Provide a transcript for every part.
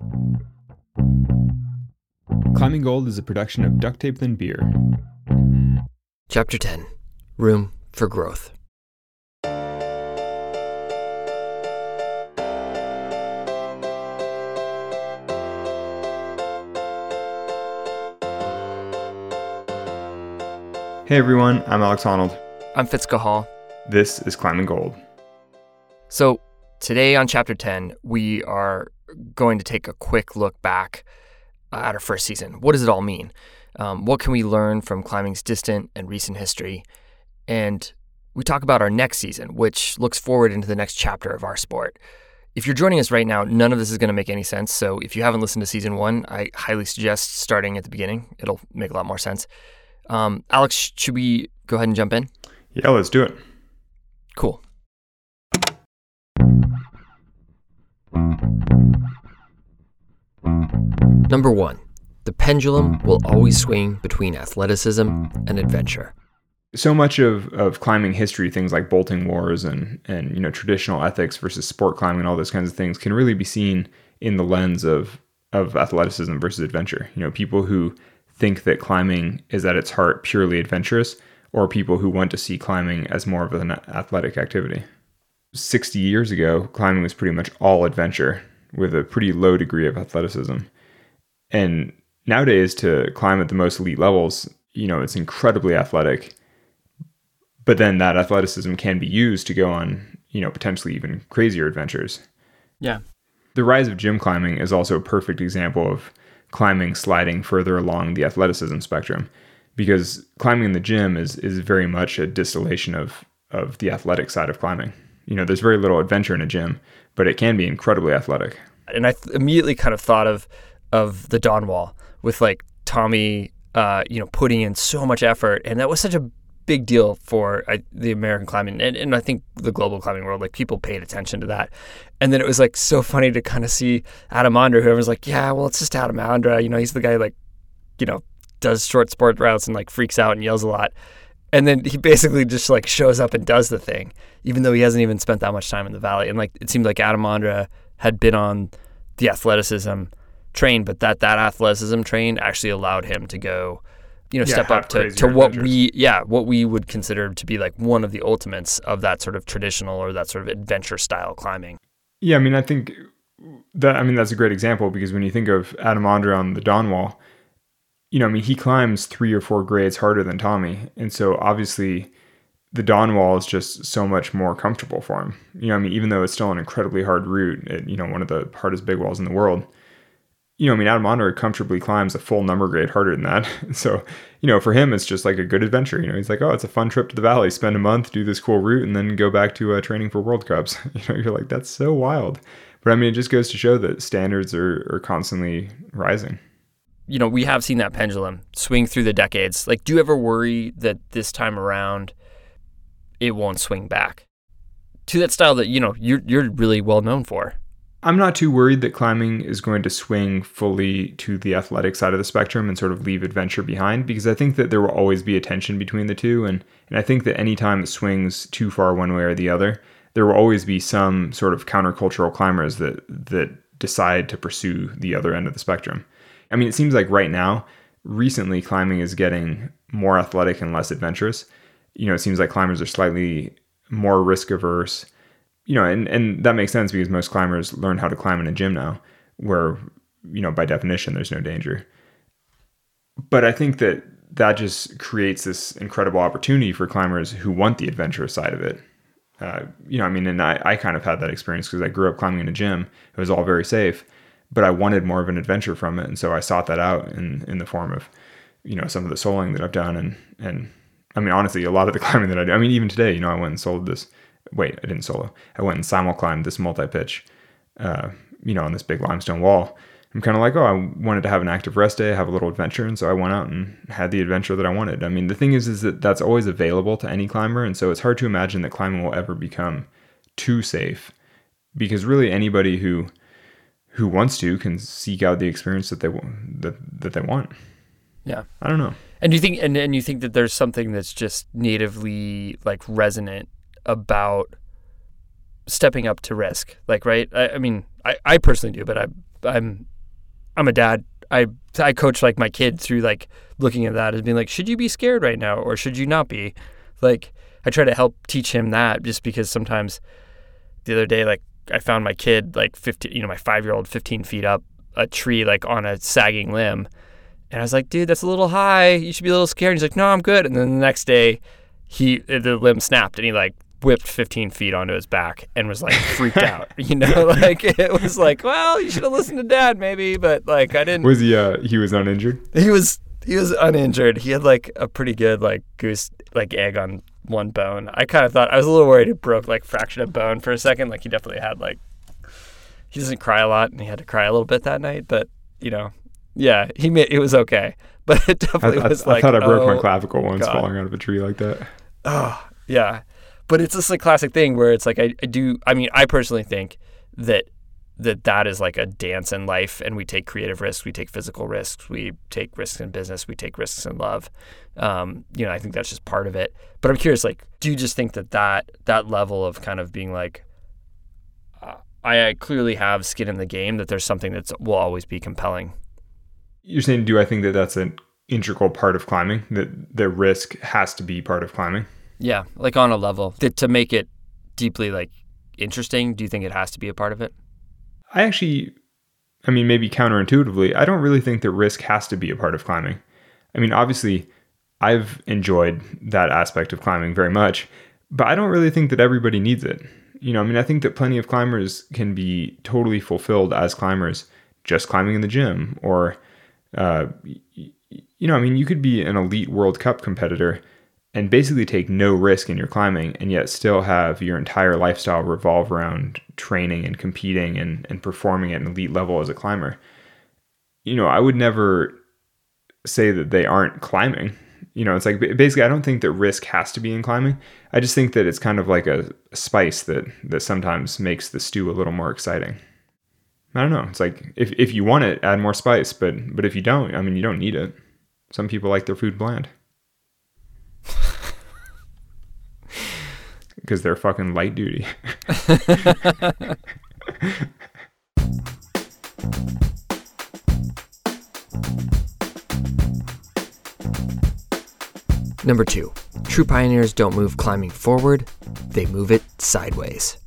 Climbing Gold is a production of Duct Tape Than Beer. Chapter 10. Room for Growth. Hey everyone, I'm Alex Honnold. I'm Fitzka Hall. This is Climbing Gold. So today on Chapter 10, we are going to take a quick look back at our first season. What does it all mean? What can we learn from climbing's distant and recent history? And we talk about our next season, which looks forward into the next chapter of our sport. If you're joining us right now, none of this is going to make any sense. So if you haven't listened to season 1, I highly suggest starting at the beginning. It'll make a lot more sense. Alex, should we go ahead and jump in? Yeah, let's do it. Cool. Number 1, the pendulum will always swing between athleticism and adventure. So much of climbing history, things like bolting wars and traditional ethics versus sport climbing and all those kinds of things can really be seen in the lens of athleticism versus adventure. People who think that climbing is at its heart purely adventurous, or people who want to see climbing as more of an athletic activity. 60 years ago, climbing was pretty much all adventure with a pretty low degree of athleticism. And nowadays, to climb at the most elite levels, it's incredibly athletic. But then that athleticism can be used to go on, potentially even crazier adventures. Yeah. The rise of gym climbing is also a perfect example of climbing sliding further along the athleticism spectrum, because climbing in the gym is very much a distillation of the athletic side of climbing. There's very little adventure in a gym, but it can be incredibly athletic. And I immediately kind of thought of the Dawn Wall with like Tommy, putting in so much effort, and that was such a big deal for the American climbing, and I think the global climbing world. Like, people paid attention to that, and then it was like so funny to kind of see Adam Ondra, whoever's like, yeah, well, it's just Adam Ondra, he's the guy who does short sport routes and like freaks out and yells a lot, and then he basically just like shows up and does the thing, even though he hasn't even spent that much time in the valley. And like, it seemed like Adam Ondra had been on the athleticism train, but that athleticism train actually allowed him to go step up to what we would consider to be like one of the ultimates of that sort of traditional or that sort of adventure style climbing. Yeah, I think that's a great example, because when you think of Adam Ondra on the Dawn Wall, he climbs 3 or 4 grades harder than Tommy. And so obviously the Dawn Wall is just so much more comfortable for him. Even though it's still an incredibly hard route, one of the hardest big walls in the world, Adam Ondra comfortably climbs a full number grade harder than that. So, for him, it's just like a good adventure. He's like, oh, it's a fun trip to the valley, spend a month, do this cool route, and then go back to training for World Cups. You're like, that's so wild. But it just goes to show that standards are constantly rising. We have seen that pendulum swing through the decades. Like, do you ever worry that this time around it won't swing back to that style that, you're really well known for? I'm not too worried that climbing is going to swing fully to the athletic side of the spectrum and sort of leave adventure behind, because I think that there will always be a tension between the two. And I think that anytime it swings too far one way or the other, there will always be some sort of countercultural climbers that decide to pursue the other end of the spectrum. It seems like right now, recently, climbing is getting more athletic and less adventurous. It seems like climbers are slightly more risk averse. And that makes sense, because most climbers learn how to climb in a gym now, where, by definition, there's no danger. But I think that just creates this incredible opportunity for climbers who want the adventurous side of it. And I kind of had that experience because I grew up climbing in a gym. It was all very safe, but I wanted more of an adventure from it. And so I sought that out in the form of, some of the soloing that I've done. And honestly, a lot of the climbing that I do, even today, I went and soloed this. Wait, I didn't solo. I went and simul-climbed this multi-pitch, on this big limestone wall. I'm kind of like, I wanted to have an active rest day, have a little adventure, and so I went out and had the adventure that I wanted. The thing is that that's always available to any climber, and so it's hard to imagine that climbing will ever become too safe, because really anybody who wants to can seek out the experience that they want. Yeah, I don't know. And you think, and you think that there's something that's just natively like resonant about stepping up to risk, like, right? I personally do, but I'm I'm a dad. I coach like my kid through like looking at that as being like, should you be scared right now or should you not be? Like I try to help teach him that, just because sometimes the other day, like I found my kid like 15, my 5-year-old 15 feet up a tree, like on a sagging limb. And I was like, dude, that's a little high. You should be a little scared. And he's like, no, I'm good. And then the next day the limb snapped and he like whipped 15 feet onto his back and was like freaked out, like it was like, well, you should have listened to dad maybe, but like I didn't. Was he was uninjured? He was uninjured. He had like a pretty good like goose, like egg on one bone. I kind of thought, I was a little worried it broke, like fractured a bone for a second. Like he definitely had like, he doesn't cry a lot and he had to cry a little bit that night, but yeah, it was okay. But it definitely was like, I thought I broke my clavicle once falling out of a tree like that. Oh, yeah. But it's just a classic thing where it's like, I personally think that is like a dance in life, and we take creative risks, we take physical risks, we take risks in business, we take risks in love. I think that's just part of it. But I'm curious, like, do you just think that level of kind of being like, I clearly have skin in the game, that there's something that will always be compelling? You're saying, do I think that that's an integral part of climbing, that the risk has to be part of climbing? Yeah, like on a level. To make it deeply like interesting, do you think it has to be a part of it? Maybe counterintuitively, I don't really think that risk has to be a part of climbing. I mean, obviously, I've enjoyed that aspect of climbing very much, but I don't really think that everybody needs it. I think that plenty of climbers can be totally fulfilled as climbers just climbing in the gym, or, you could be an elite World Cup competitor and basically take no risk in your climbing, and yet still have your entire lifestyle revolve around training and competing and performing at an elite level as a climber. I would never say that they aren't climbing. It's like, basically, I don't think that risk has to be in climbing. I just think that it's kind of like a spice that sometimes makes the stew a little more exciting. I don't know. It's like, if you want it, add more spice, but if you don't, you don't need it. Some people like their food bland. Because they're fucking light duty. Number 2, true pioneers don't move climbing forward, they move it sideways.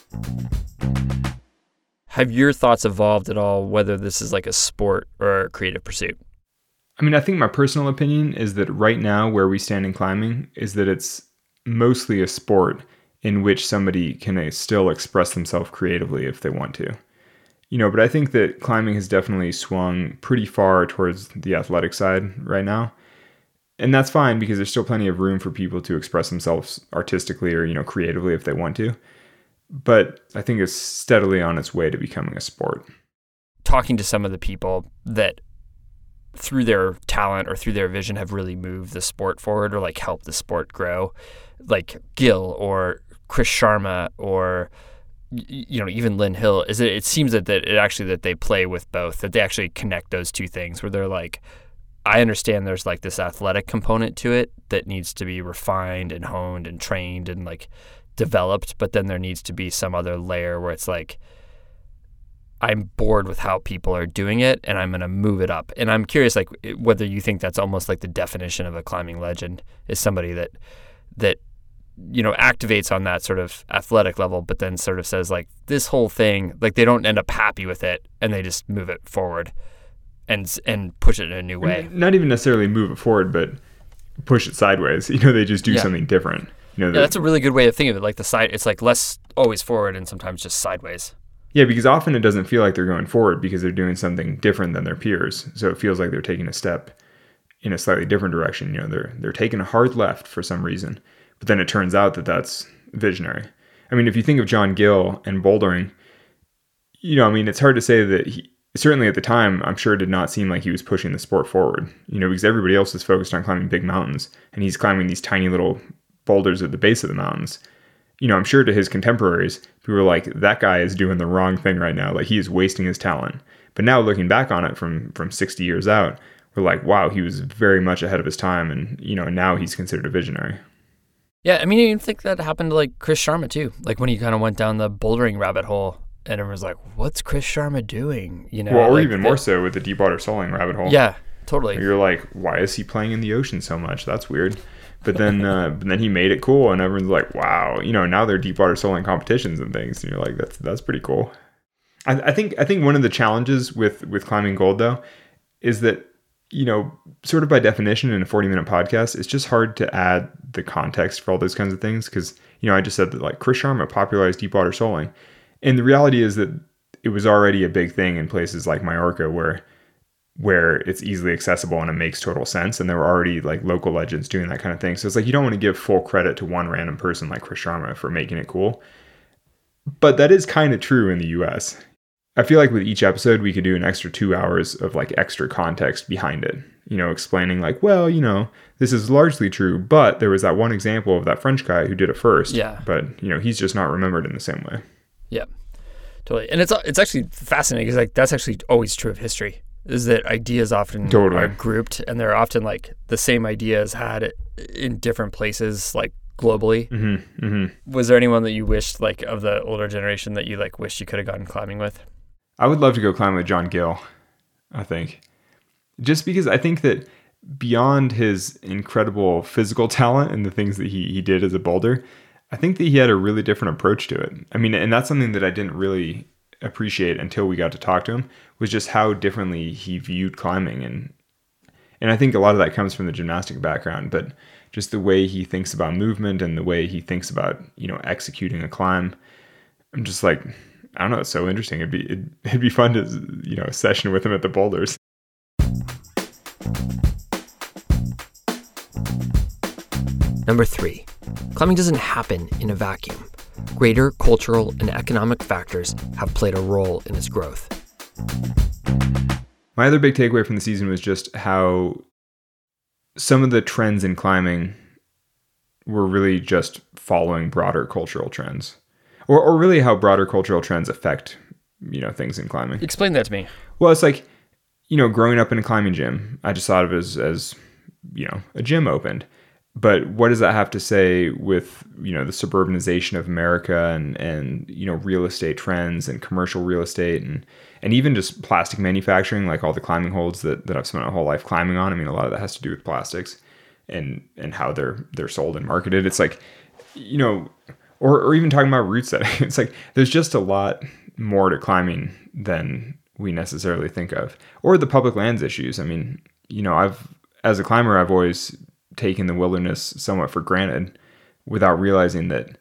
Have your thoughts evolved at all, whether this is like a sport or a creative pursuit? I think my personal opinion is that right now where we stand in climbing is that it's mostly a sport in which somebody can still express themselves creatively if they want to. But I think that climbing has definitely swung pretty far towards the athletic side right now. And that's fine, because there's still plenty of room for people to express themselves artistically or, creatively if they want to. But I think it's steadily on its way to becoming a sport. Talking to some of the people that through their talent or through their vision have really moved the sport forward or like helped the sport grow, like Gil or Chris Sharma or even Lynn Hill, it seems that they play with both, that they actually connect those two things, where they're like, I understand there's like this athletic component to it that needs to be refined and honed and trained and like developed, but then there needs to be some other layer where it's like, I'm bored with how people are doing it and I'm going to move it up. And I'm curious, like, whether you think that's almost like the definition of a climbing legend is somebody that activates on that sort of athletic level, but then sort of says like, this whole thing, like they don't end up happy with it and they just move it forward and push it in a new way. Not even necessarily move it forward, but push it sideways. They just do something different. That's a really good way to think of it. Like the side, it's like less always forward and sometimes just sideways. Yeah, because often it doesn't feel like they're going forward because they're doing something different than their peers. So it feels like they're taking a step in a slightly different direction. They're taking a hard left for some reason, but then it turns out that that's visionary. If you think of John Gill and bouldering, it's hard to say that he, certainly at the time, I'm sure it did not seem like he was pushing the sport forward, because everybody else is focused on climbing big mountains and he's climbing these tiny little boulders at the base of the mountains. I'm sure to his contemporaries, people were like, that guy is doing the wrong thing right now. Like, he is wasting his talent. But now looking back on it from 60 years out, we're like, wow, he was very much ahead of his time. And, now he's considered a visionary. Yeah. I think that happened to like Chris Sharma too. Like when he kind of went down the bouldering rabbit hole and everyone's like, "What's Chris Sharma doing?" Well, or like even more so with the deepwater soling rabbit hole. Yeah, totally. You're like, why is he playing in the ocean so much? That's weird. But then, he made it cool, and everyone's like, wow. Now they're deepwater soling competitions and things, and you're like, that's pretty cool. I think one of the challenges with climbing gold though is that, sort of by definition in a 40-minute podcast, it's just hard to add the context for all those kinds of things because, I just said that like Chris Sharma popularized deepwater soling. And the reality is that it was already a big thing in places like Majorca where it's easily accessible and it makes total sense. And there were already like local legends doing that kind of thing. So it's like, you don't want to give full credit to one random person like Chris Sharma for making it cool. But that is kind of true in the US. I feel like with each episode, we could do an extra 2 hours of like extra context behind it, explaining like, well, this is largely true, but there was that one example of that French guy who did it first. Yeah. But, he's just not remembered in the same way. Yeah, totally. And it's actually fascinating because like that's actually always true of history, is that ideas often are grouped, and they're often like the same ideas had in different places, like globally. Mm-hmm, mm-hmm. Was there anyone that you wished, like of the older generation, that you like wished you could have gone climbing with? I would love to go climb with John Gill, I think. Just because I think that beyond his incredible physical talent and the things that he did as a boulder, I think that he had a really different approach to it. I mean, and that's something that I didn't really appreciate until we got to talk to him, was just how differently he viewed climbing. And I think a lot of that comes from the gymnastic background, but just the way he thinks about movement and the way he thinks about, executing a climb. I'm just like, I don't know, it's so interesting. It'd be fun to, a session with him at the boulders. Number 3, climbing doesn't happen in a vacuum. Greater cultural and economic factors have played a role in its growth. My other big takeaway from the season was just how some of the trends in climbing were really just following broader cultural trends. Or really how broader cultural trends affect, things in climbing. Explain that to me. Well, it's like, growing up in a climbing gym, I just thought of it as a gym opened. But what does that have to say with, the suburbanization of America and real estate trends and commercial real estate and even just plastic manufacturing, like all the climbing holds that I've spent my whole life climbing on. I mean, a lot of that has to do with plastics and how they're sold and marketed. It's like, or even talking about route setting. It's like, there's just a lot more to climbing than we necessarily think of. Or the public lands issues. I mean, as a climber, I've always taken the wilderness somewhat for granted without realizing that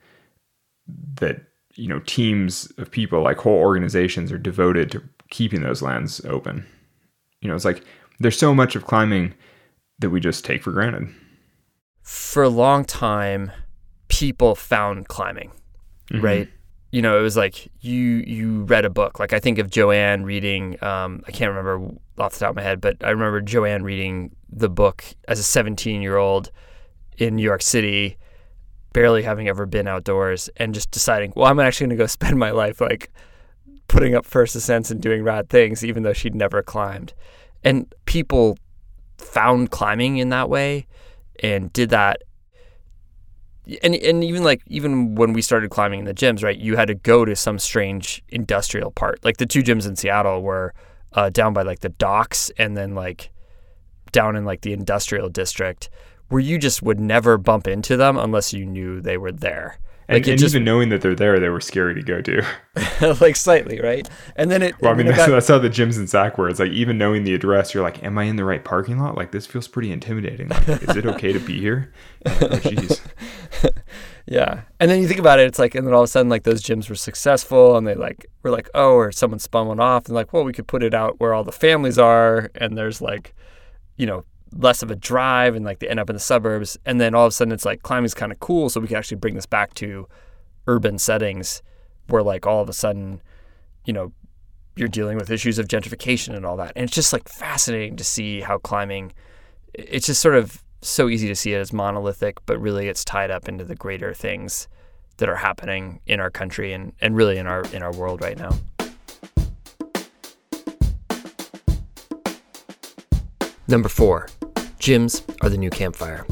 teams of people, like whole organizations, are devoted to keeping those lands open. It's like there's so much of climbing that we just take for granted. For a long time, people found climbing, mm-hmm. right? It was like you read a book. Like I think of Joanne reading, I can't remember off the top of my head, but I remember Joanne reading the book as a 17-year-old in New York City, barely having ever been outdoors, and just deciding, well, I'm actually going to go spend my life like putting up first ascents and doing rad things, even though she'd never climbed. And people found climbing in that way and did that. And even when we started climbing in the gyms, right, you had to go to some strange industrial part. Like the 2 gyms in Seattle were down by like the docks and then like down in like the industrial district, where you just would never bump into them unless you knew they were there. Like and even knowing that they're there, they were scary to go to. Like slightly, right? And then that's how the gyms in Sac were. It's like even knowing the address, you're like, am I in the right parking lot? Like this feels pretty intimidating. Like, is it okay to be here? Like, oh, jeez. Yeah. And then you think about it, it's like, and then all of a sudden, like those gyms were successful, and they like were like, oh, or someone spun one off, and like, well, we could put it out where all the families are, and there's like, less of a drive, and like they end up in the suburbs. And then all of a sudden it's like climbing's kind of cool, so we can actually bring this back to urban settings where like all of a sudden, you're dealing with issues of gentrification and all that. And it's just like fascinating to see how climbing, it's just sort of so easy to see it as monolithic, but really it's tied up into the greater things that are happening in our country and really in our world right now. Number 4, gyms are the new campfire.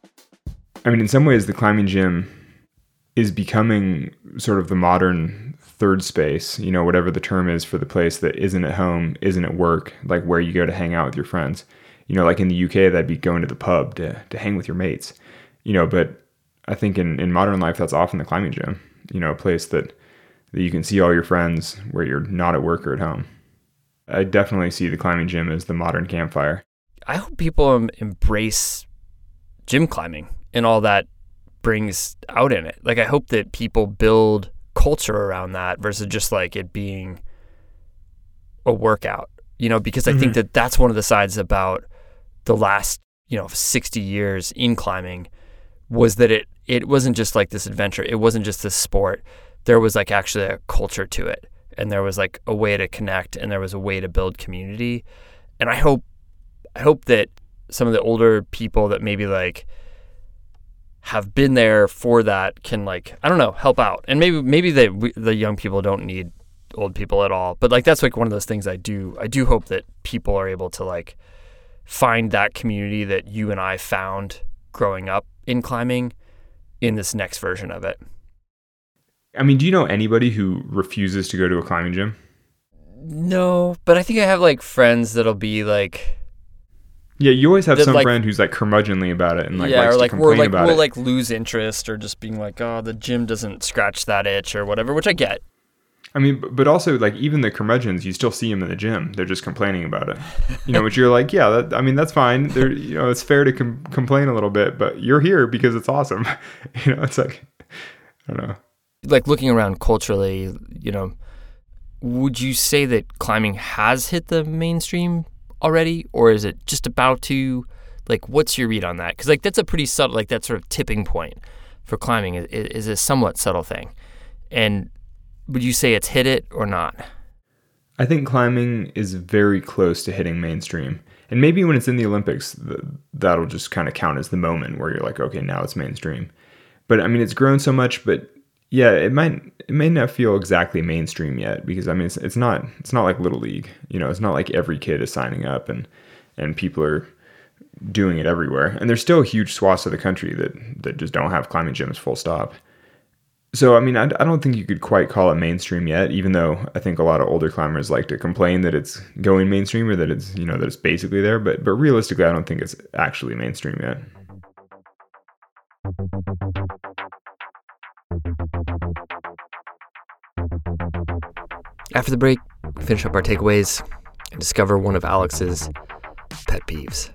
I mean, in some ways, the climbing gym is becoming sort of the modern third space, whatever the term is for the place that isn't at home, isn't at work, like where you go to hang out with your friends. Like in the UK, that'd be going to the pub to hang with your mates. But I think in modern life, that's often the climbing gym, a place that you can see all your friends where you're not at work or at home. I definitely see the climbing gym as the modern campfire. I hope people embrace gym climbing and all that brings out in it. Like, I hope that people build culture around that versus just like it being a workout, because I think that that's one of the sides about the last, 60 years in climbing was that it wasn't just like this adventure. It wasn't just this sport. There was like actually a culture to it, and there was like a way to connect, and there was a way to build community. And I hope that some of the older people that maybe like have been there for that can, like, I don't know, help out. And maybe the young people don't need old people at all. But like, that's like one of those things I do hope that people are able to like find that community that you and I found growing up in climbing in this next version of it. I mean, do you know anybody who refuses to go to a climbing gym? No, but I think I have like friends that'll be like... Yeah, you always have some friend who's like curmudgeonly about it and like likes to complain about it. We'll like lose interest or just being like, oh, the gym doesn't scratch that itch or whatever, which I get. I mean, but also like even the curmudgeons, you still see them in the gym. They're just complaining about it. Which you're like, yeah, that's fine. It's fair to complain a little bit, but you're here because it's awesome. It's like, I don't know. Like looking around culturally, would you say that climbing has hit the mainstream already, or is it just about to? Like, what's your read on that? Because like that's a pretty subtle, like that sort of tipping point for climbing is a somewhat subtle thing. And would you say it's hit it or not? I think climbing is very close to hitting mainstream. And maybe when it's in the Olympics, that'll just kind of count as the moment where you're like, okay, now it's mainstream. But I mean, it's grown so much, but yeah, it may not feel exactly mainstream yet, because I mean, it's not like Little League, it's not like every kid is signing up and people are doing it everywhere. And there's still huge swaths of the country that just don't have climbing gyms, full stop. So, I mean, I don't think you could quite call it mainstream yet, even though I think a lot of older climbers like to complain that it's going mainstream or that it's, that it's basically there. But realistically, I don't think it's actually mainstream yet. After the break, we finish up our takeaways and discover one of Alex's pet peeves.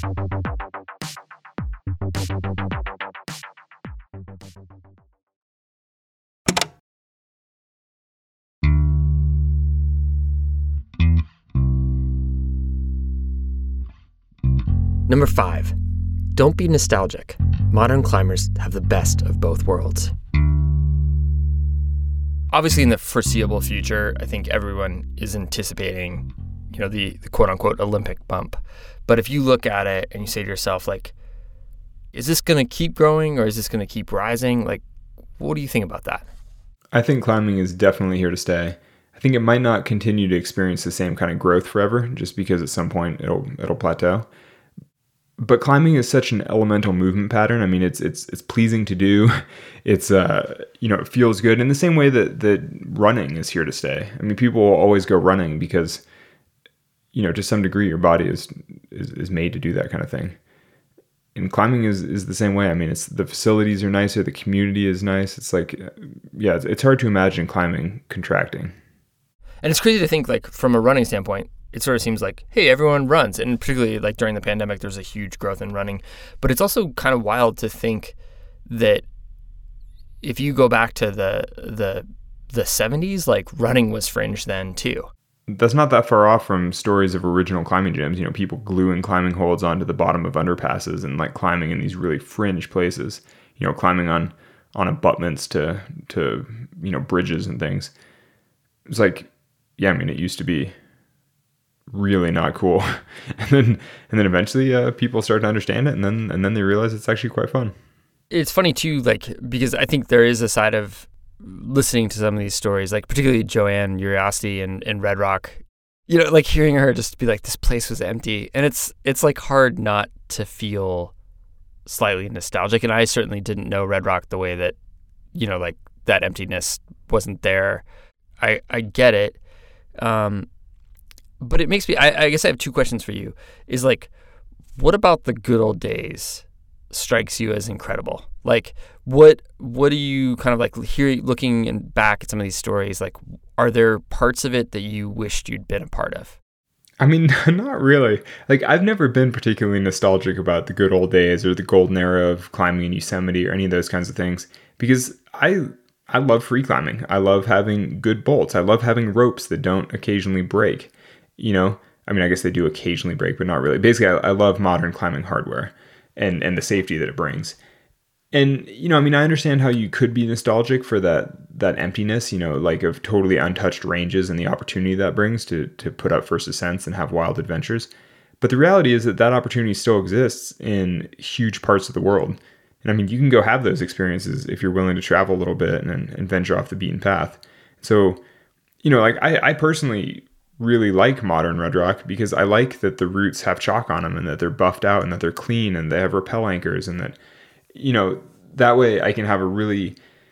Number 5, don't be nostalgic. Modern climbers have the best of both worlds. Obviously, in the foreseeable future, I think everyone is anticipating, the quote-unquote Olympic bump. But if you look at it and you say to yourself, like, is this going to keep growing or is this going to keep rising? Like, what do you think about that? I think climbing is definitely here to stay. I think it might not continue to experience the same kind of growth forever, just because at some point it'll plateau. But climbing is such an elemental movement pattern. I mean, it's pleasing to do. It's it feels good in the same way that running is here to stay. I mean, people will always go running because, to some degree, your body is made to do that kind of thing. And climbing is the same way. I mean, the facilities are nicer, the community is nice. It's like, it's hard to imagine climbing contracting. And it's crazy to think, like, from a running standpoint, it sort of seems like, hey, everyone runs. And particularly like during the pandemic, there's a huge growth in running. But it's also kind of wild to think that if you go back to the 70s, like running was fringe then too. That's not that far off from stories of original climbing gyms. People gluing climbing holds onto the bottom of underpasses and like climbing in these really fringe places, climbing on abutments to bridges and things. It's like, yeah, I mean, it used to be really not cool. and then eventually people start to understand it, and then they realize it's actually quite fun. It's funny too, like, because I think there is a side of listening to some of these stories, like particularly Joanne Uriosty and Red Rock, like hearing her just be like, this place was empty. And it's like hard not to feel slightly nostalgic. And I certainly didn't know Red Rock the way that, like that emptiness wasn't there I get it. But it makes me, I guess I have two questions for you. Is like, what about the good old days strikes you as incredible? Like, what do you kind of like looking back at some of these stories? Like, are there parts of it that you wished you'd been a part of? I mean, not really. Like, I've never been particularly nostalgic about the good old days or the golden era of climbing in Yosemite or any of those kinds of things, because I love free climbing. I love having good bolts. I love having ropes that don't occasionally break. You know, I mean, I guess they do occasionally break, but not really. Basically, I love modern climbing hardware and the safety that it brings. And, you know, I mean, I understand how you could be nostalgic for that emptiness, you know, like of totally untouched ranges and the opportunity that brings to put up first ascents and have wild adventures. But the reality is that opportunity still exists in huge parts of the world. And I mean, you can go have those experiences if you're willing to travel a little bit and venture off the beaten path. So, you know, like I personally really like modern Red Rock because I like that the routes have chalk on them and that they're buffed out and that they're clean and they have rappel anchors and that, you know, that way I can have a really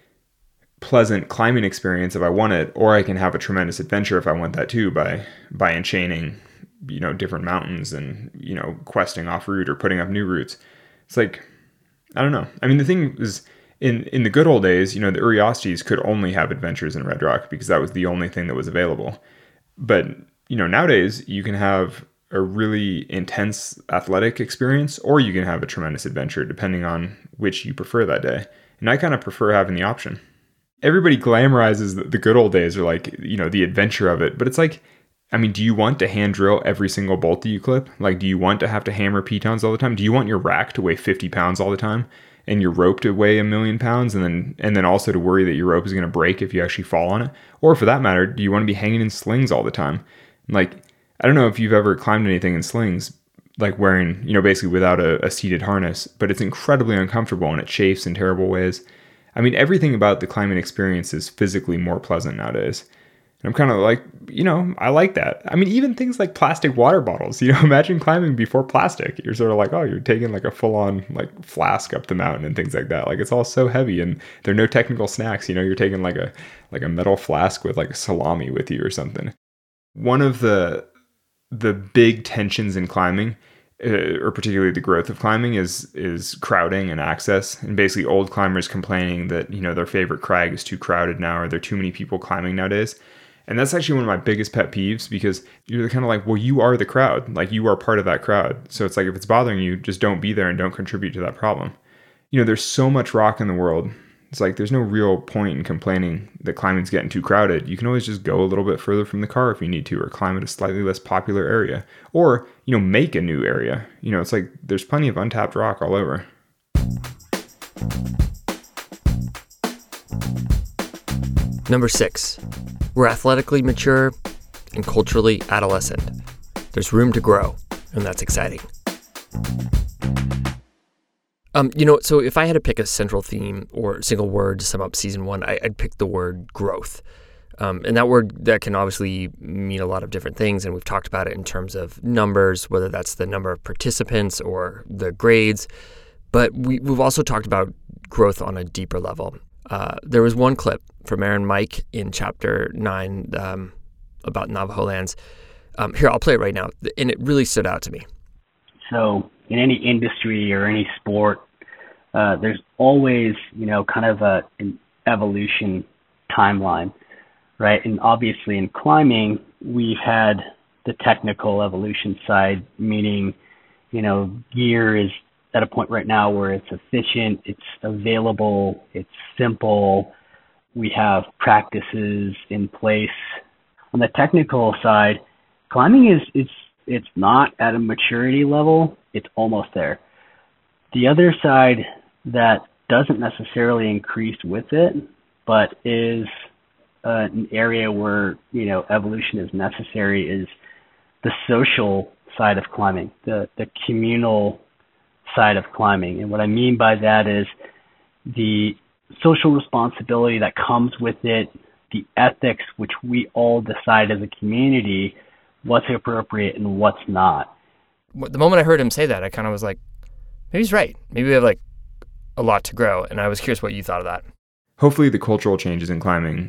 pleasant climbing experience if I want it, or I can have a tremendous adventure if I want that too by enchaining, you know, different mountains and, you know, questing off route or putting up new routes. It's like, I don't know. I mean, the thing is, in the good old days, you know, the Uriostes could only have adventures in Red Rock because that was the only thing that was available. But, you know, nowadays you can have a really intense athletic experience, or you can have a tremendous adventure depending on which you prefer that day. And I kind of prefer having the option. Everybody glamorizes the good old days or like, you know, the adventure of it. But it's like, I mean, do you want to hand drill every single bolt that you clip? Like, do you want to have to hammer pitons all the time? Do you want your rack to weigh 50 pounds all the time and your rope to weigh 1,000,000 pounds and then also to worry that your rope is going to break if you actually fall on it? Or for that matter, do you want to be hanging in slings all the time? Like, I don't know if you've ever climbed anything in slings, like wearing, you know, basically without a seated harness, but it's incredibly uncomfortable and it chafes in terrible ways. I mean, everything about the climbing experience is physically more pleasant nowadays. And I'm kind of like, you know, I like that. I mean, even things like plastic water bottles, you know, imagine climbing before plastic. You're sort of like, oh, you're taking like a full-on like flask up the mountain and things like that. Like, it's all so heavy and there are no technical snacks. You know, you're taking like a metal flask with like a salami with you or something. One of the big tensions in climbing, or particularly the growth of climbing, is crowding and access, and basically old climbers complaining that, you know, their favorite crag is too crowded now, or there are too many people climbing nowadays. And that's actually one of my biggest pet peeves, because you're kind of like, well, you are the crowd, like you are part of that crowd. So it's like, if it's bothering you, just don't be there and don't contribute to that problem. You know, there's so much rock in the world. It's like, there's no real point in complaining that climbing's getting too crowded. You can always just go a little bit further from the car if you need to, or climb at a slightly less popular area, or, you know, make a new area. You know, it's like, there's plenty of untapped rock all over. Number 6, we're athletically mature and culturally adolescent. There's room to grow, and that's exciting. You know, so if I had to pick a central theme or single word to sum up season 1, I'd pick the word growth. And that word, that can obviously mean a lot of different things, and we've talked about it in terms of numbers, whether that's the number of participants or the grades. But we've also talked about growth on a deeper level. There was one clip from Aaron Mike in chapter 9 about Navajo lands. Here, I'll play it right now, and it really stood out to me. So in any industry or any sport, there's always, you know, kind of an evolution timeline, right? And obviously in climbing, we've had the technical evolution side, meaning, you know, gear is at a point right now where it's efficient, it's available, it's simple. We have practices in place. On the technical side, climbing it's not at a maturity level, it's almost there. The other side that doesn't necessarily increase with it, but is an area where, you know, evolution is necessary, is the social side of climbing, the communal side of climbing. And what I mean by that is the social responsibility that comes with it, the ethics which we all decide as a community what's appropriate and what's not. The moment I heard him say that, I kind of was like, maybe he's right. Maybe we have like a lot to grow. And I was curious what you thought of that. Hopefully the cultural changes in climbing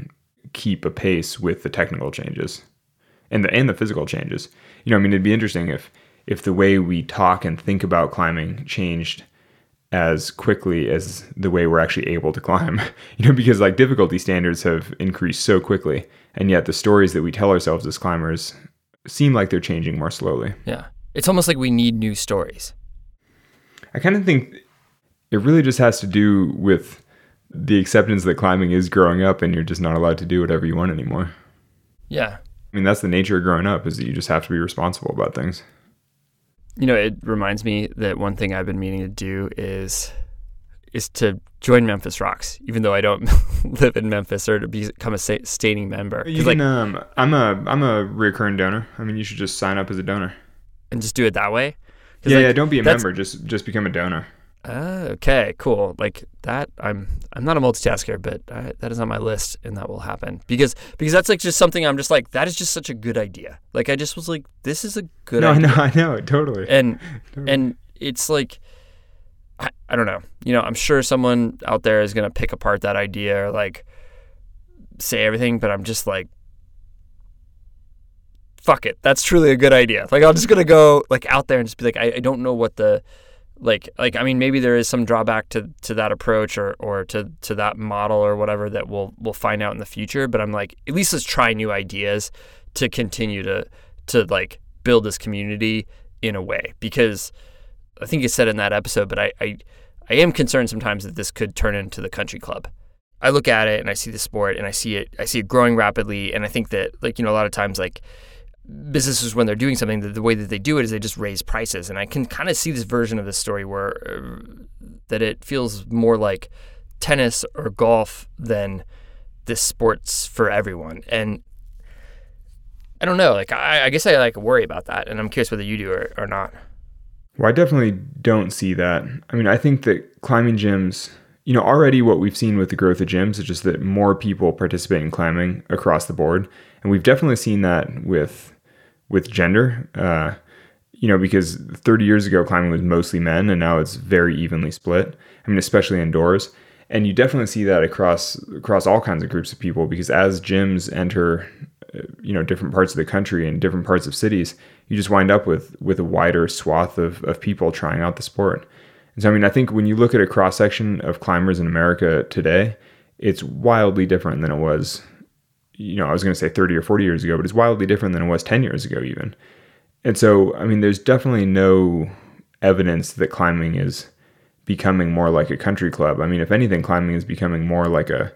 keep a pace with the technical changes and the physical changes. I mean, it'd be interesting if the way we talk and think about climbing changed as quickly as the way we're actually able to climb, because like difficulty standards have increased so quickly, and yet the stories that we tell ourselves as climbers seem like they're changing more slowly. Yeah. It's almost like we need new stories. I kind of think it really just has to do with the acceptance that climbing is growing up and you're just not allowed to do whatever you want anymore. Yeah. I mean, that's the nature of growing up, is that you just have to be responsible about things. It reminds me that one thing I've been meaning to do is to join Memphis Rocks, even though I don't live in Memphis, or to become a staining member. You can, I'm a recurring donor. I mean, you should just sign up as a donor. And just do it that way? Yeah, don't be a member. Just become a donor. Okay, cool. Like that, I'm not a multitasker, but that is on my list, and that will happen because that's like just something I'm just like, that is just such a good idea. Like I just was like, this is a good idea. I know, totally. And it's like, I don't know. I'm sure someone out there is gonna pick apart that idea or like say everything, but I'm just like, fuck it. That's truly a good idea. Like I'm just gonna go like out there and just be like, I don't know what the like I mean, maybe there is some drawback to that approach or to that model or whatever that we'll find out in the future. But I'm like, at least let's try new ideas to continue to like build this community in a way, because I think you said in that episode, but I am concerned sometimes that this could turn into the country club. I look at it and I see the sport and I see it growing rapidly. And I think that like, a lot of times like businesses, when they're doing something, the way that they do it is they just raise prices. And I can kind of see this version of the story where that it feels more like tennis or golf than this sport's for everyone. And I don't know, like I guess I like worry about that, and I'm curious whether you do or not. Well, I definitely don't see that. I mean, I think that climbing gyms, already what we've seen with the growth of gyms is just that more people participate in climbing across the board. And we've definitely seen that with gender, because 30 years ago, climbing was mostly men, and now it's very evenly split. I mean, especially indoors. And you definitely see that across all kinds of groups of people, because as gyms enter, different parts of the country and different parts of cities, you just wind up with a wider swath of people trying out the sport. And so, I mean, I think when you look at a cross-section of climbers in America today, it's wildly different than it was, I was going to say 30 or 40 years ago, but it's wildly different than it was 10 years ago even. And so, I mean, there's definitely no evidence that climbing is becoming more like a country club. I mean, if anything, climbing is becoming more like a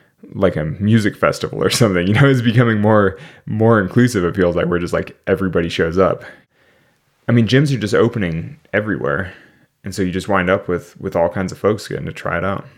music festival or something, it's becoming more inclusive. It feels like we're just like everybody shows up. I mean, gyms are just opening everywhere. And so you just wind up with all kinds of folks getting to try it out.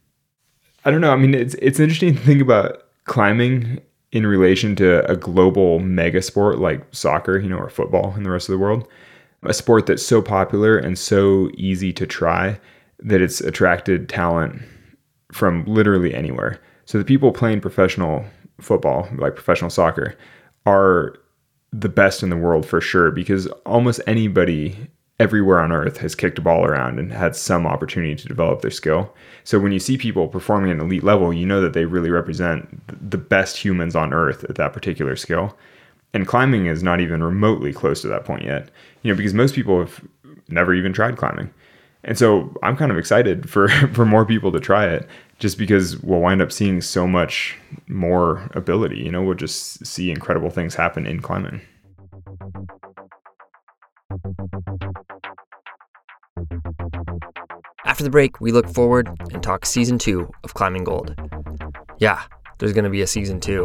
I don't know. I mean, it's interesting to think about climbing in relation to a global mega sport like soccer, or football in the rest of the world. A sport that's so popular and so easy to try that it's attracted talent from literally anywhere. So the people playing professional football, like professional soccer, are the best in the world for sure, because almost anybody everywhere on earth has kicked a ball around and had some opportunity to develop their skill. So when you see people performing at an elite level, you know that they really represent the best humans on earth at that particular skill. And climbing is not even remotely close to that point yet, because most people have never even tried climbing. And so I'm kind of excited for more people to try it, just because we'll wind up seeing so much more ability. We'll just see incredible things happen in climbing. After the break, we look forward and talk season 2 of Climbing Gold. Yeah, there's going to be a season 2.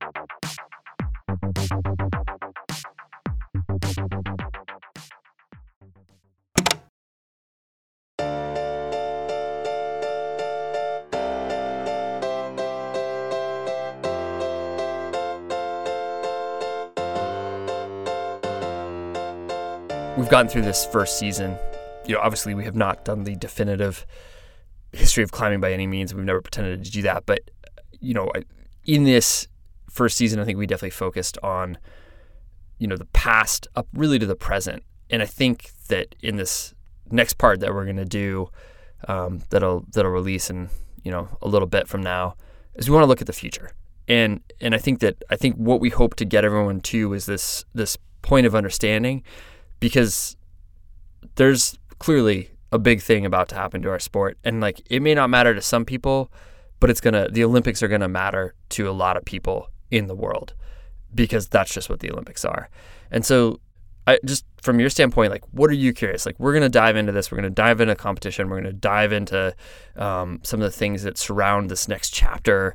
We've gotten through this first season. Obviously we have not done the definitive history of climbing by any means. We've never pretended to do that. But, in this first season, I think we definitely focused on, the past up really to the present. And I think that in this next part that we're going to do, that'll release in, a little bit from now, is we want to look at the future. And I think what we hope to get everyone to is this point of understanding, because there's clearly a big thing about to happen to our sport, and like it may not matter to some people, but the Olympics are gonna matter to a lot of people in the world, because that's just what the Olympics are. And so just from your standpoint, like, what are you curious? Like, we're going to dive into this. We're going to dive into competition. We're going to dive into some of the things that surround this next chapter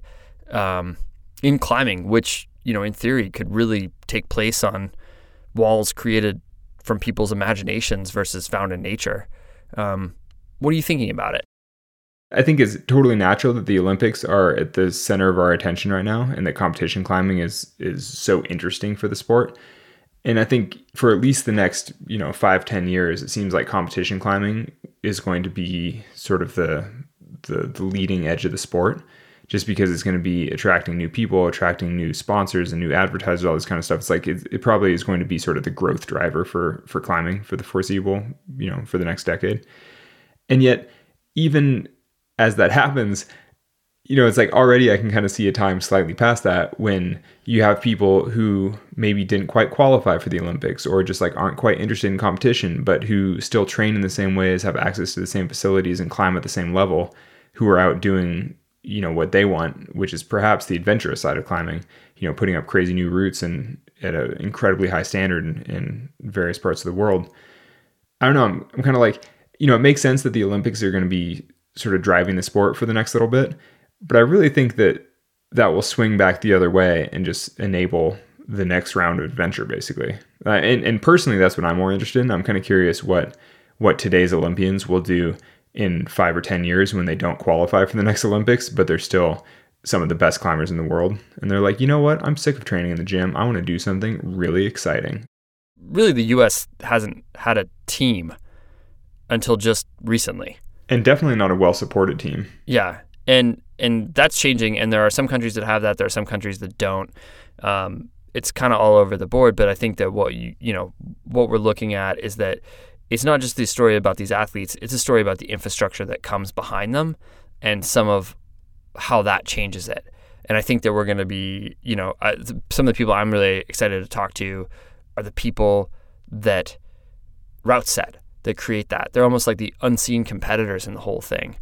in climbing, which, in theory could really take place on walls created from people's imaginations versus found in nature. What are you thinking about it? I think it's totally natural that the Olympics are at the center of our attention right now, and that competition climbing is so interesting for the sport. And I think for at least the next, 5-10 years, it seems like competition climbing is going to be sort of the leading edge of the sport, just because it's going to be attracting new people, attracting new sponsors and new advertisers, all this kind of stuff. It's like it probably is going to be sort of the growth driver for climbing for the foreseeable, for the next decade. And yet, even as that happens, it's like already I can kind of see a time slightly past that when you have people who maybe didn't quite qualify for the Olympics, or just like aren't quite interested in competition, but who still train in the same ways, have access to the same facilities, and climb at the same level, who are out doing, what they want, which is perhaps the adventurous side of climbing, putting up crazy new routes and at an incredibly high standard in various parts of the world. I don't know. I'm kind of like, it makes sense that the Olympics are going to be sort of driving the sport for the next little bit. But I really think that will swing back the other way and just enable the next round of adventure, basically. And personally, that's what I'm more interested in. I'm kind of curious what today's Olympians will do in 5 or 10 years when they don't qualify for the next Olympics, but they're still some of the best climbers in the world. And they're like, you know what? I'm sick of training in the gym. I want to do something really exciting. Really, the U.S. hasn't had a team until just recently. And definitely not a well-supported team. Yeah. And that's changing, and there are some countries that have that. There are some countries that don't. It's kind of all over the board, but I think that what we're looking at is that it's not just the story about these athletes. It's a story about the infrastructure that comes behind them and some of how that changes it. And I think that we're going to be, some of the people I'm really excited to talk to are the people that route set, that create that. They're almost like the unseen competitors in the whole thing.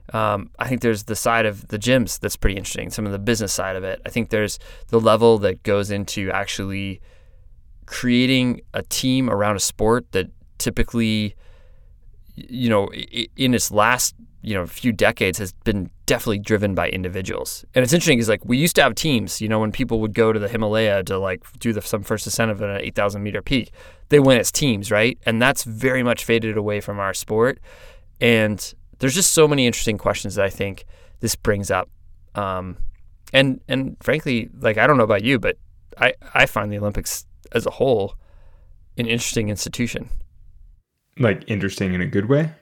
I think there's the side of the gyms that's pretty interesting, some of the business side of it. I think there's the level that goes into actually creating a team around a sport that typically, in its last, few decades has been definitely driven by individuals. And it's interesting because like we used to have teams, when people would go to the Himalaya to like do some first ascent of an 8,000 meter peak, they went as teams, right? And that's very much faded away from our sport. And there's just so many interesting questions that I think this brings up. And frankly, like, I don't know about you, but I find the Olympics as a whole an interesting institution. Like interesting in a good way?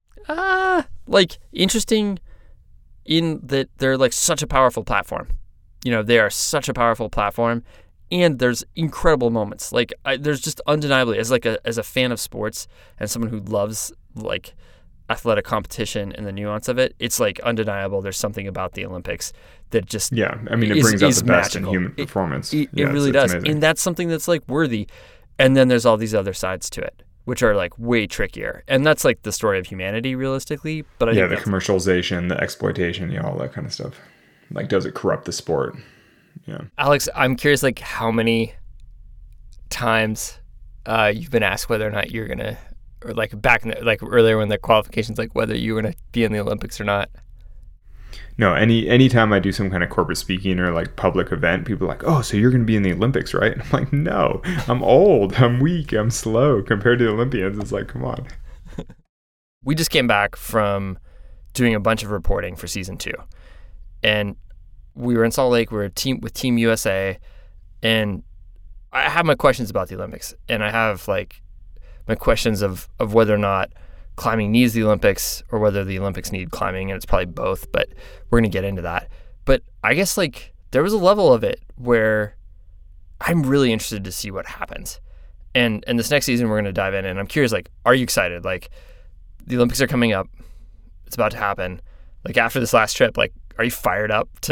Like interesting in that they're like such a powerful platform. They are such a powerful platform, and there's incredible moments. Like there's just undeniably, as a fan of sports and someone who loves like athletic competition and the nuance of it, it's like undeniable. There's something about the Olympics that just it brings out the best in human performance. It really does, amazing. And that's something that's like worthy. And then there's all these other sides to it, which are like way trickier, and that's like the story of humanity, realistically. But I think the commercialization, the exploitation, all that kind of stuff. Like, does it corrupt the sport? Yeah, Alex, I'm curious, like how many times you've been asked whether or not you're gonna, or like back in the, like earlier when the qualifications, like whether you were gonna be in the Olympics or not. No, anytime I do some kind of corporate speaking or like public event, people are like, oh, so you're going to be in the Olympics, right? I'm like, no, I'm old, I'm weak, I'm slow compared to the Olympians. It's like, come on. We just came back from doing a bunch of reporting for season 2. And we were in Salt Lake, we were a team with Team USA, and I have my questions about the Olympics, and I have like my questions of whether or not climbing needs the Olympics or whether the Olympics need climbing, and it's probably both, but we're going to get into that. But I guess like there was a level of it where I'm really interested to see what happens. And this next season we're going to dive in, and I'm curious, like, are you excited? Like, the Olympics are coming up. It's about to happen. Like, after this last trip, like, are you fired up to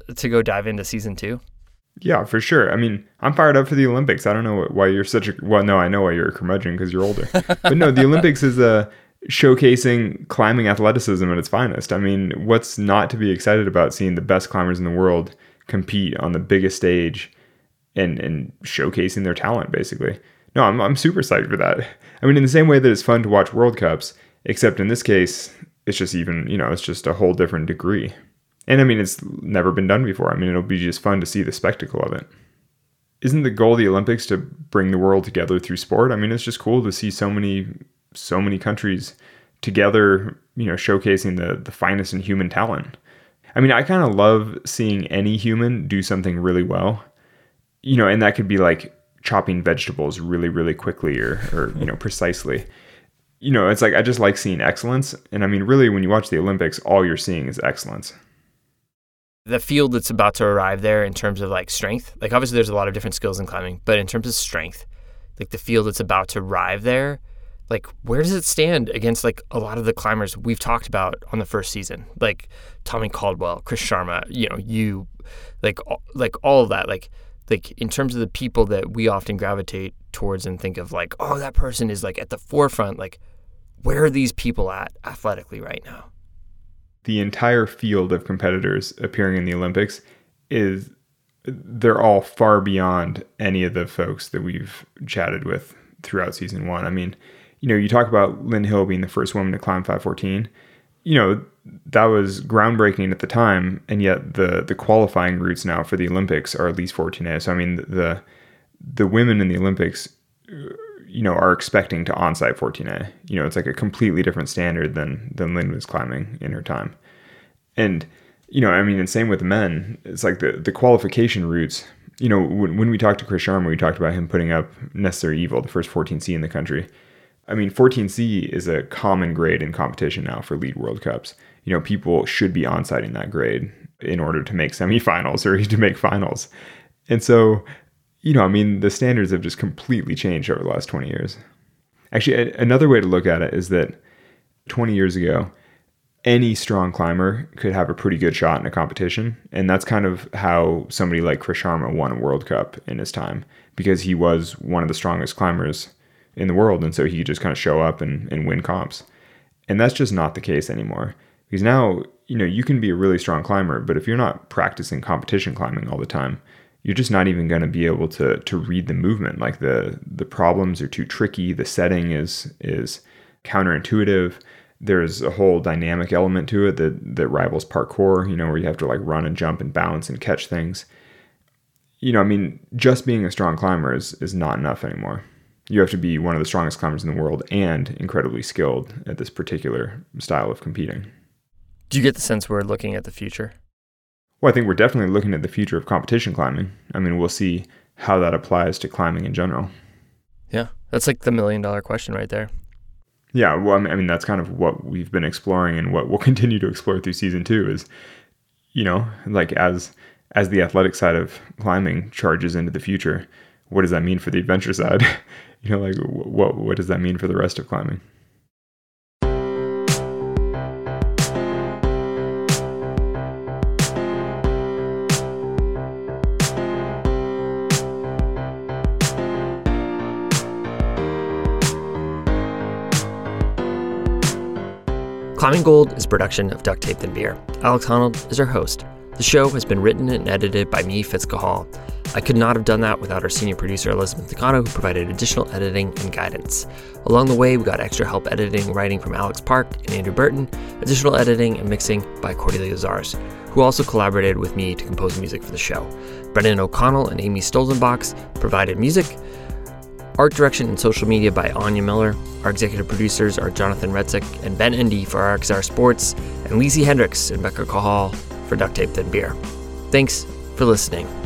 to go dive into season 2? Yeah, for sure. I mean, I'm fired up for the Olympics. I don't know why you're no, I know why you're a curmudgeon because you're older. But no, the Olympics is showcasing climbing athleticism at its finest. I mean, what's not to be excited about seeing the best climbers in the world compete on the biggest stage and showcasing their talent, basically. No, I'm super psyched for that. I mean, in the same way that it's fun to watch World Cups, except in this case, it's just even, it's just a whole different degree. And I mean, it's never been done before. I mean, it'll be just fun to see the spectacle of it. Isn't the goal of the Olympics to bring the world together through sport? I mean, it's just cool to see so many countries together, showcasing the finest in human talent. I mean, I kind of love seeing any human do something really well, and that could be like chopping vegetables really, really quickly or precisely. It's like, I just like seeing excellence. And I mean, really, when you watch the Olympics, all you're seeing is excellence. The field that's about to arrive there in terms of like strength, like obviously there's a lot of different skills in climbing, but in terms of strength, like the field that's about to arrive there, like where does it stand against like a lot of the climbers we've talked about on the first season, like Tommy Caldwell, Chris Sharma, you like all of that, like in terms of the people that we often gravitate towards and think of like, oh, that person is like at the forefront, like where are these people at athletically right now? The entire field of competitors appearing in the Olympics they're all far beyond any of the folks that we've chatted with throughout season 1. I mean, you talk about Lynn Hill being the first woman to climb 514. That was groundbreaking at the time, and yet the qualifying routes now for the Olympics are at least 14A. So I mean, the women in the Olympics, are expecting to onsite 14A. It's like a completely different standard than Lynn was climbing in her time. And, I mean, and same with the men. It's like the qualification routes, when we talked to Chris Sharma, we talked about him putting up Necessary Evil, the first 14C in the country. I mean, 14C is a common grade in competition now for lead World Cups. People should be onsiting that grade in order to make semifinals or to make finals. And so, I mean, the standards have just completely changed over the last 20 years. Actually, another way to look at it is that 20 years ago, any strong climber could have a pretty good shot in a competition. And that's kind of how somebody like Chris Sharma won a World Cup in his time, because he was one of the strongest climbers in the world. And so he could just kind of show up and win comps. And that's just not the case anymore. Because now, you can be a really strong climber, but if you're not practicing competition climbing all the time, you're just not even going to be able to read the movement. Like the problems are too tricky. The setting is counterintuitive. There's a whole dynamic element to it that rivals parkour, where you have to like run and jump and bounce and catch things. I mean, just being a strong climber is not enough anymore. You have to be one of the strongest climbers in the world and incredibly skilled at this particular style of competing. Do you get the sense we're looking at the future? Well, I think we're definitely looking at the future of competition climbing. I mean, we'll see how that applies to climbing in general. Yeah, that's like the $1 million question right there. Yeah, well, I mean, that's kind of what we've been exploring and what we'll continue to explore through season 2 is, like as the athletic side of climbing charges into the future, what does that mean for the adventure side? Like what does that mean for the rest of climbing? Climbing Gold is a production of Duct Tape and Beer. Alex Honnold is our host. The show has been written and edited by me, Fitz Cahall. I could not have done that without our senior producer, Elizabeth Nakano, who provided additional editing and guidance. Along the way, we got extra help editing and writing from Alex Park and Andrew Burton, additional editing and mixing by Cordelia Zars, who also collaborated with me to compose music for the show. Brendan O'Connell and Amy Stolzenbachs provided music. Art direction and social media by Anya Miller. Our executive producers are Jonathan Redsick and Ben Endy for RXR Sports, and Lizzie Hendricks and Becca Cahall for Duct Tape and Beer. Thanks for listening.